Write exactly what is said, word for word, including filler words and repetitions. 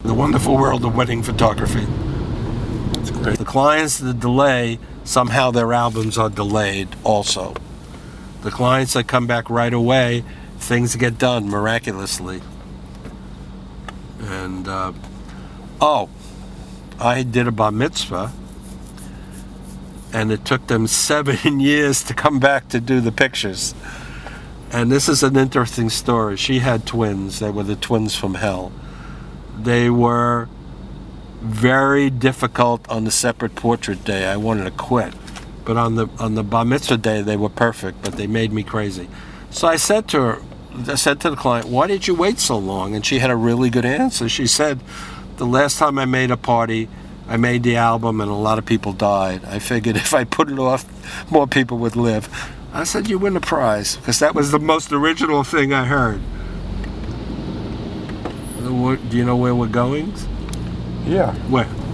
the wonderful world of wedding photography. That's great. The clients that delay, somehow their albums are delayed also. The clients that come back right away, things get done miraculously. And, uh, oh, I did a bar mitzvah, and it took them seven years to come back to do the pictures. And this is an interesting story. She had twins. They were the twins from hell. They were very difficult on the separate portrait day. I wanted to quit. But on the on the bar mitzvah day, they were perfect, but they made me crazy. So I said to her, I said to the client, why did you wait so long? And she had a really good answer. She said, the last time I made a party, I made the album and a lot of people died. I figured if I put it off, more people would live. I said, you win a prize, because that was the most original thing I heard. Do you know where we're going? Yeah. Where?